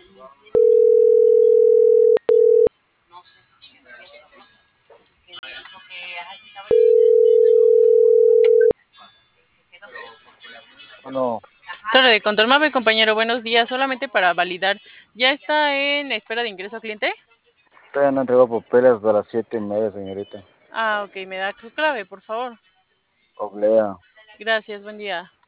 Bueno, Torre de Control Mave, compañero, buenos días. Solamente para validar, ¿ya está en espera de ingreso cliente? todavía no entregó papeles hasta las 7:30, señorita. Ah, ok, me da su clave, por favor. Oblea. Gracias, buen día.